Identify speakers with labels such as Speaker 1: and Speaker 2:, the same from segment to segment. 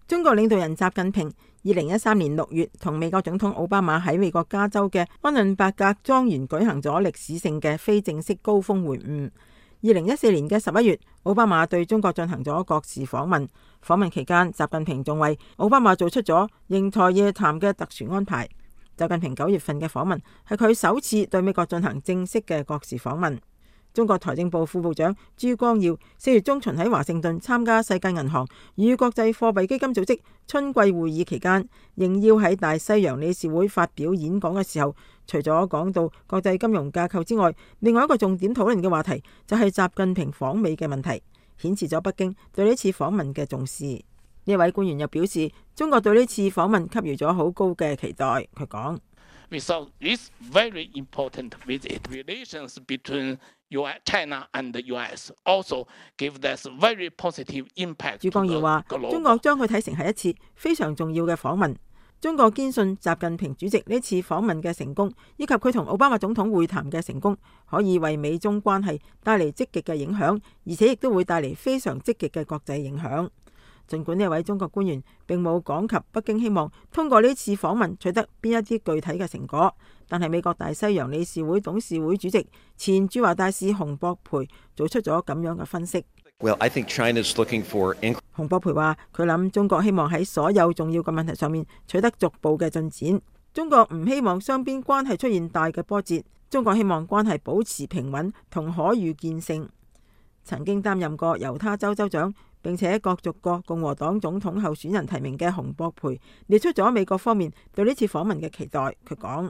Speaker 1: 中國領導人習近平2013年6月同美國總統奧巴馬喺美國加州嘅安倫伯格莊園舉行咗歷史性嘅非正式高峰會晤。2014年嘅11月，奧巴馬對中國進行咗國事訪問。訪問期間，習近平仲為奧巴馬做出咗瀛台夜談嘅特殊安排。習近平9月份嘅訪問係佢首次對美國進行正式嘅國事訪問。中國財政部副部長朱光耀4月中旬喺華盛頓參加世界銀行與國際貨幣基金組織春季會議期間，應邀喺大西洋理事會發表演講嘅時候，除咗講到國際金融架構之外，另外一個重點討論嘅話題就係習近平訪美嘅問題，顯示咗北京對呢次訪問嘅重視。呢位官員又表示，中國對呢次訪問給予咗好高嘅期待。佢講
Speaker 2: ：We saw this very important visit. Relations between China and the US also gave us very positive impact.
Speaker 1: 朱光耀話：中國將佢睇成係一次非常重要嘅訪問。中國堅信習近平主席呢次訪問嘅成功，以及佢同奧巴馬總統會談嘅成功，可以為美中關係帶嚟積極嘅影響，而且亦都會帶嚟非常積極嘅國際影響。儘管呢位中國官員並冇講及北京希望通過呢次訪問取得邊一啲具體嘅成果，但係美國大西洋理事會董事會主席前駐華大使洪博培做出咗咁樣嘅分析。洪博培話：佢諗中國希望喺所有重要嘅問題上面取得逐步嘅進展。中國唔希望雙邊關係出現大嘅波折，中國希望關係保持平穩同可預見性。曾經擔任過猶他州州長，並且角逐過共和黨總統候選人提名嘅洪博培列出咗美國方面對呢次訪問嘅期待。佢講：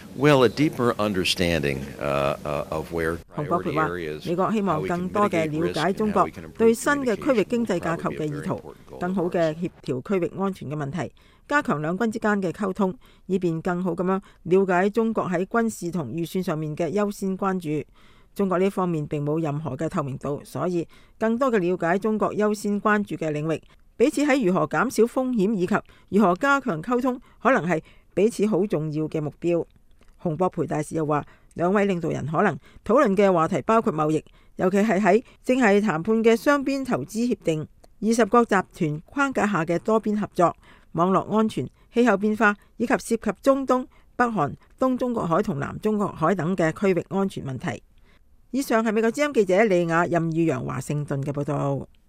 Speaker 1: 洪博培話，美國希望更多嘅了解中國對新嘅區域經濟架構嘅意圖，更好嘅協調區域安全嘅問題，加強兩軍之間嘅溝通，以便更好咁樣了解中國喺軍事同預算上面嘅優先關注。中國呢方面並冇任何嘅透明度，所以更多嘅了解中國優先關注嘅領域，彼此喺如何減少風險以及如何加強溝通，可能係彼此好重要嘅目標。洪博培大使又話，兩位領導人可能討論嘅話題包括貿易，尤其係喺正係談判嘅雙邊投資協定、20國集團框架下嘅多邊合作、網絡安全、氣候變化以及涉及中東、北韓、東中國海同南中國海等嘅區域安全問題。以上係美國之音記者李雅任宇陽華盛頓嘅報道。